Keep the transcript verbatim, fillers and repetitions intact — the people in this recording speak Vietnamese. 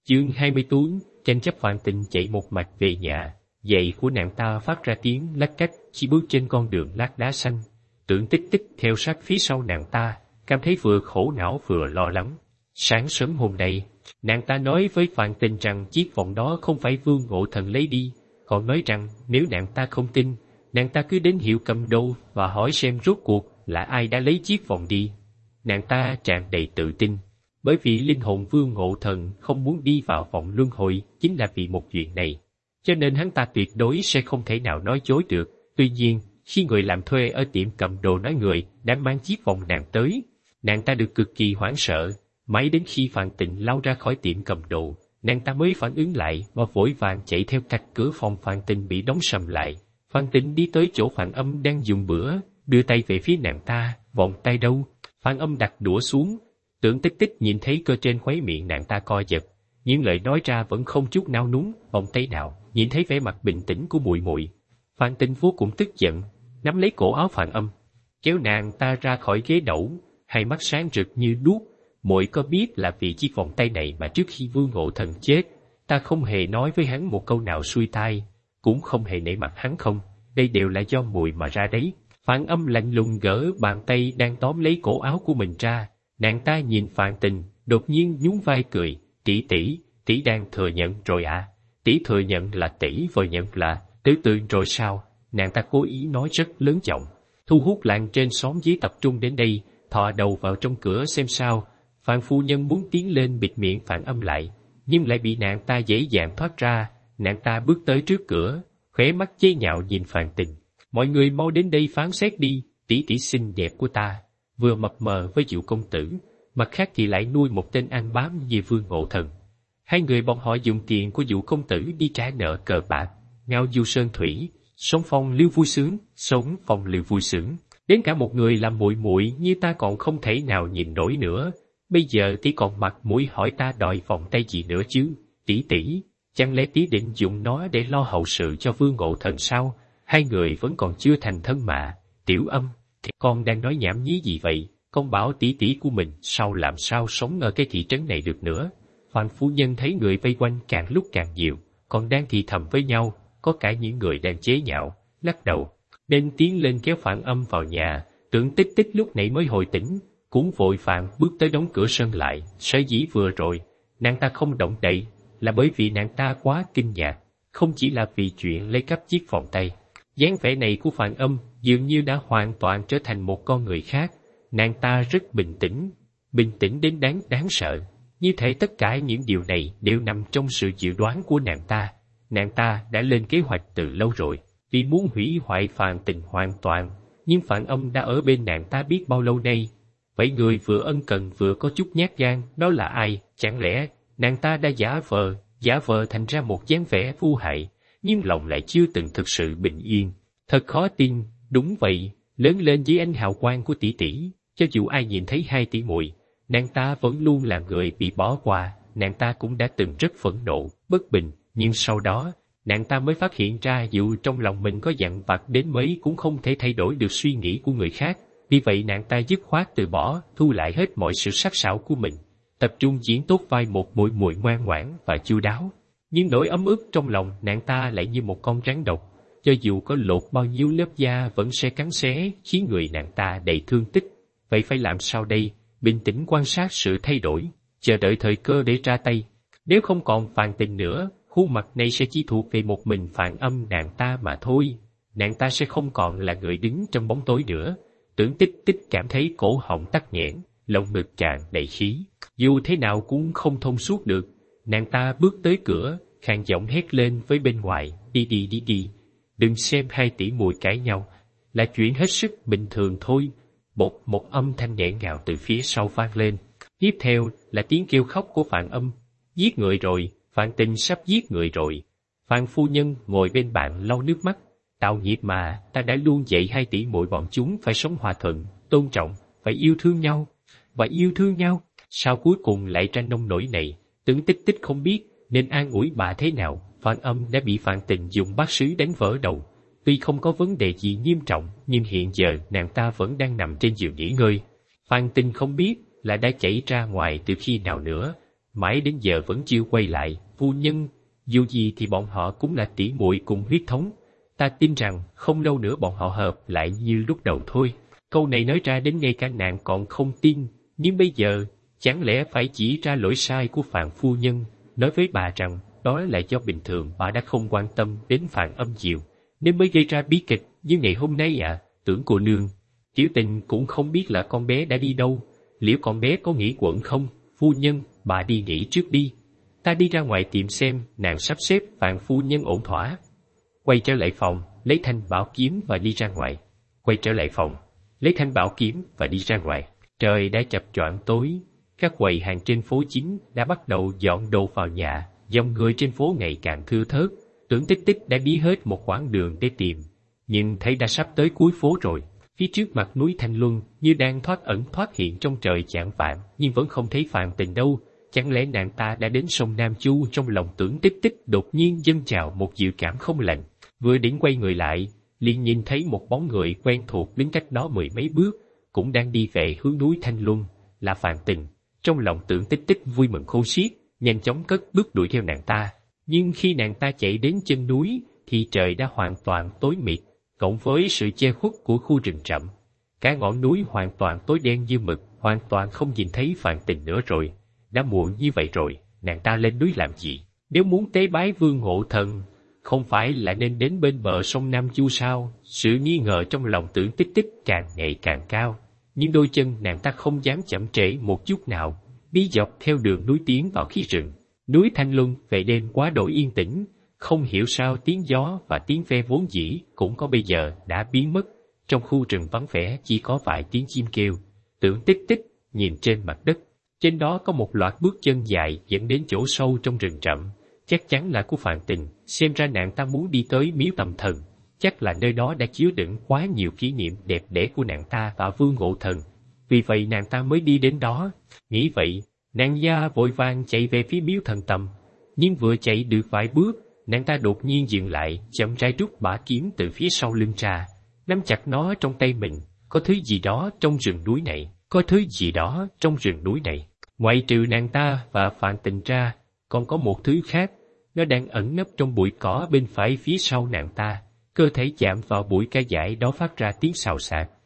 Chương hai mươi bốn, tranh chấp. Phan Tình chạy một mạch về nhà, giày của nàng ta phát ra tiếng lách cách khi bước trên con đường lát đá xanh. Tưởng Tích Tích theo sát phía sau nàng ta, cảm thấy vừa khổ não vừa lo lắng. Sáng sớm hôm nay, nàng ta nói với Phan Tình rằng chiếc vòng đó không phải Vương Ngộ Thần lấy đi, còn nói rằng nếu nàng ta không tin, nàng ta cứ đến hiệu cầm đồ và hỏi xem rốt cuộc là ai đã lấy chiếc vòng đi. Nàng ta tràn đầy tự tin, bởi vì linh hồn Vương Ngộ Thần không muốn đi vào vòng luân hồi chính là vì một chuyện này, cho nên hắn ta tuyệt đối sẽ không thể nào nói dối được. Tuy nhiên, khi người làm thuê ở tiệm cầm đồ nói người đã mang chiếc vòng nàng tới, nàng ta được cực kỳ hoảng sợ. Mãi đến khi Phan Tình lao ra khỏi tiệm cầm đồ, nàng ta mới phản ứng lại và vội vàng chạy theo cách cửa phòng Phan Tình bị đóng sầm lại. Phan Tình đi tới chỗ Phạn Âm đang dùng bữa, đưa tay về phía nàng ta. Vòng tay đâu? Phạn Âm đặt đũa xuống. Tưởng Tích Tích nhìn thấy cơ trên khóe miệng nàng ta co giật, nhưng lời nói ra vẫn không chút nao núng. Vòng tay nào? Nhìn thấy vẻ mặt bình tĩnh của muội muội, Phan Tình vô cùng tức giận, nắm lấy cổ áo Phạn Âm, kéo nàng ta ra khỏi ghế đẩu, hai mắt sáng rực như đuốc. Muội có biết là vì chiếc vòng tay này mà trước khi Vương Ngộ Thần chết, ta không hề nói với hắn một câu nào xuôi tai, cũng không hề nể mặt hắn không? Đây đều là do muội mà ra đấy. Phạn Âm lạnh lùng gỡ bàn tay đang tóm lấy cổ áo của mình ra. Nàng ta nhìn Phan Tình, đột nhiên nhún vai cười. Tỷ tỷ, tỷ đang thừa nhận rồi à? Tỷ thừa nhận là tỷ vừa nhận là tứ tượng rồi sao? Nàng ta cố ý nói rất lớn giọng, thu hút làng trên xóm dưới tập trung đến đây, thò đầu vào trong cửa xem sao. Phan phu nhân muốn tiến lên bịt miệng Phạn Âm lại, nhưng lại bị nàng ta dễ dàng thoát ra. Nàng ta bước tới trước cửa, khóe mắt chế nhạo nhìn Phan Tình. Mọi người mau đến đây phán xét đi, tỷ tỷ xinh đẹp của ta vừa mập mờ với Diệu công tử, mặt khác thì lại nuôi một tên ăn bám như Vương Ngộ Thần. Hai người bọn họ dùng tiền của Diệu công tử đi trả nợ cờ bạc, ngao du sơn thủy, sống phong lưu vui sướng, sống phong lưu vui sướng. Đến cả một người làm muội muội như ta còn không thể nào nhìn nổi nữa. Bây giờ tỷ còn mặt mũi hỏi ta đòi vòng tay gì nữa chứ? Tỷ tỷ, chẳng lẽ tỷ định dùng nó để lo hậu sự cho Vương Ngộ Thần sao? Hai người vẫn còn chưa thành thân mà. Tiểu Âm, thì con đang nói nhảm nhí gì vậy? Con bảo tỷ tỷ của mình sao làm sao sống ở cái thị trấn này được nữa? Phan phu nhân thấy người vây quanh càng lúc càng nhiều, còn đang thì thầm với nhau, có cả những người đang chế nhạo, lắc đầu, nên tiến lên kéo Phạn Âm vào nhà. Tưởng Tích Tích lúc nãy mới hồi tỉnh, cũng vội vàng bước tới đóng cửa sân lại. Sở dĩ vừa rồi nàng ta không động đậy là bởi vì nàng ta quá kinh ngạc, không chỉ là vì chuyện lấy cắp chiếc vòng tay. Dáng vẻ này của Phạn Âm dường như đã hoàn toàn trở thành một con người khác. Nàng ta rất bình tĩnh, bình tĩnh đến đáng đáng sợ. Như thể tất cả những điều này đều nằm trong sự dự đoán của nàng ta. Nàng ta đã lên kế hoạch từ lâu rồi, vì muốn hủy hoại Phan Tình hoàn toàn. Nhưng Phạn Âm đã ở bên nàng ta biết bao lâu nay. Vậy người vừa ân cần vừa có chút nhát gan, đó là ai? Chẳng lẽ nàng ta đã giả vờ, giả vờ thành ra một dáng vẻ vô hại, nhưng lòng lại chưa từng thực sự bình yên? Thật khó tin. Đúng vậy, lớn lên dưới ánh hào quang của tỷ tỷ, cho dù ai nhìn thấy hai tỷ muội, nàng ta vẫn luôn là người bị bỏ qua. Nàng ta cũng đã từng rất phẫn nộ, bất bình, nhưng sau đó nàng ta mới phát hiện ra dù trong lòng mình có dặn vặt đến mấy cũng không thể thay đổi được suy nghĩ của người khác. Vì vậy nàng ta dứt khoát từ bỏ, thu lại hết mọi sự sắc sảo của mình, tập trung diễn tốt vai một muội muội ngoan ngoãn và chu đáo. Nhưng nỗi ấm ức trong lòng nàng ta lại như một con rắn độc, cho dù có lột bao nhiêu lớp da vẫn sẽ cắn xé, khiến người nàng ta đầy thương tích. Vậy phải làm sao đây? Bình tĩnh quan sát sự thay đổi, chờ đợi thời cơ để ra tay. Nếu không còn Phan Tình nữa, khuôn mặt này sẽ chỉ thuộc về một mình Phạn Âm nàng ta mà thôi. Nàng ta sẽ không còn là người đứng trong bóng tối nữa. Tưởng Tích Tích cảm thấy cổ họng tắc nghẽn, lồng ngực tràn đầy khí, dù thế nào cũng không thông suốt được. Nàng ta bước tới cửa, khàn giọng hét lên với bên ngoài, đi đi đi đi, đừng xem hai tỷ muội cãi nhau, là chuyện hết sức bình thường thôi. Một một âm thanh nghẹn ngào từ phía sau vang lên, tiếp theo là tiếng kêu khóc của Phạn Âm. Giết người rồi, Phan Tình sắp giết người rồi. Phan phu nhân ngồi bên bạn lau nước mắt. Tạo nghiệp mà, ta đã luôn dạy hai tỷ muội bọn chúng phải sống hòa thuận, tôn trọng, phải yêu thương nhau, và yêu thương nhau. Sao cuối cùng lại ra nông nổi này? Tưởng Tích Tích không biết nên an ủi bà thế nào. Phan Âm đã bị Phan Tình dùng bát sứ đánh vỡ đầu. Tuy không có vấn đề gì nghiêm trọng, nhưng hiện giờ nàng ta vẫn đang nằm trên giường nghỉ ngơi. Phan Tình không biết là đã chảy ra ngoài từ khi nào nữa, mãi đến giờ vẫn chưa quay lại. Phu nhân, dù gì thì bọn họ cũng là tỷ muội cùng huyết thống. Ta tin rằng không lâu nữa bọn họ hợp lại như lúc đầu thôi. Câu này nói ra đến ngay cả nàng còn không tin, nhưng bây giờ, chẳng lẽ phải chỉ ra lỗi sai của Phạn phu nhân, nói với bà rằng đó là do bình thường bà đã không quan tâm đến Phạn Âm Diệu, nên mới gây ra bí kịch như ngày hôm nay ạ. À, tưởng cô nương, Tiểu Tình cũng không biết là con bé đã đi đâu, liệu con bé có nghỉ quẩn không? Phu nhân, bà đi nghỉ trước đi. Ta đi ra ngoài tìm xem nàng sắp xếp Phạn phu nhân ổn thỏa. Quay trở lại phòng, lấy thanh bảo kiếm và đi ra ngoài. Quay trở lại phòng, lấy thanh bảo kiếm và đi ra ngoài. Trời đã chập choạng tối, các quầy hàng trên phố chính đã bắt đầu dọn đồ vào nhà, dòng người trên phố ngày càng thưa thớt. Tưởng Tích Tích đã đi hết một quãng đường để tìm, nhưng thấy đã sắp tới cuối phố rồi. Phía trước mặt núi Thanh Luân như đang thoát ẩn thoát hiện trong trời chạng vạng, nhưng vẫn không thấy Phạn Tình đâu. Chẳng lẽ nàng ta đã đến sông Nam Chu? Trong lòng Tưởng Tích Tích đột nhiên dâng trào một dự cảm không lành. Vừa định quay người lại, liền nhìn thấy một bóng người quen thuộc đứng cách đó mười mấy bước, cũng đang đi về hướng núi Thanh Luân, là Phạn Tình. Trong lòng Tưởng Tích Tích vui mừng khôn xiết, nhanh chóng cất bước đuổi theo nàng ta. Nhưng khi nàng ta chạy đến chân núi, thì trời đã hoàn toàn tối mịt, cộng với sự che khuất của khu rừng rậm. Cả ngọn núi hoàn toàn tối đen như mực, hoàn toàn không nhìn thấy Phạn Tình nữa rồi. Đã muộn như vậy rồi, nàng ta lên núi làm gì? Nếu muốn tế bái Vương Ngộ Thần, không phải là nên đến bên bờ sông Nam Chu sao? Sự nghi ngờ trong lòng Tưởng Tích Tích càng ngày càng cao, nhưng đôi chân nàng ta không dám chậm trễ một chút nào, bí dọc theo đường núi tiến vào khí rừng. Núi Thanh Luân về đêm quá đổi yên tĩnh, không hiểu sao tiếng gió và tiếng ve vốn dĩ cũng có bây giờ đã biến mất. Trong khu rừng vắng vẻ chỉ có vài tiếng chim kêu. Tưởng Tích Tích nhìn trên mặt đất, trên đó có một loạt bước chân dài dẫn đến chỗ sâu trong rừng rậm, chắc chắn là của Phạn Tình. Xem ra nàng ta muốn đi tới miếu Tầm Thần, chắc là nơi đó đã chứa đựng quá nhiều kỷ niệm đẹp đẽ của nàng ta và Vương Ngộ Thần, vì vậy nàng ta mới đi đến đó. Nghĩ vậy, nàng gia vội vàng chạy về phía miếu Thần Tầm, nhưng vừa chạy được vài bước, nàng ta đột nhiên dừng lại, chậm rãi rút bả kiếm từ phía sau lưng ra, nắm chặt nó trong tay mình. Có thứ gì đó trong rừng núi này, có thứ gì đó trong rừng núi này. Ngoại trừ nàng ta và Phạn Tình ra, còn có một thứ khác, nó đang ẩn nấp trong bụi cỏ bên phải phía sau nàng ta. Cơ thể chạm vào bụi cây dại đó phát ra tiếng xào xạc,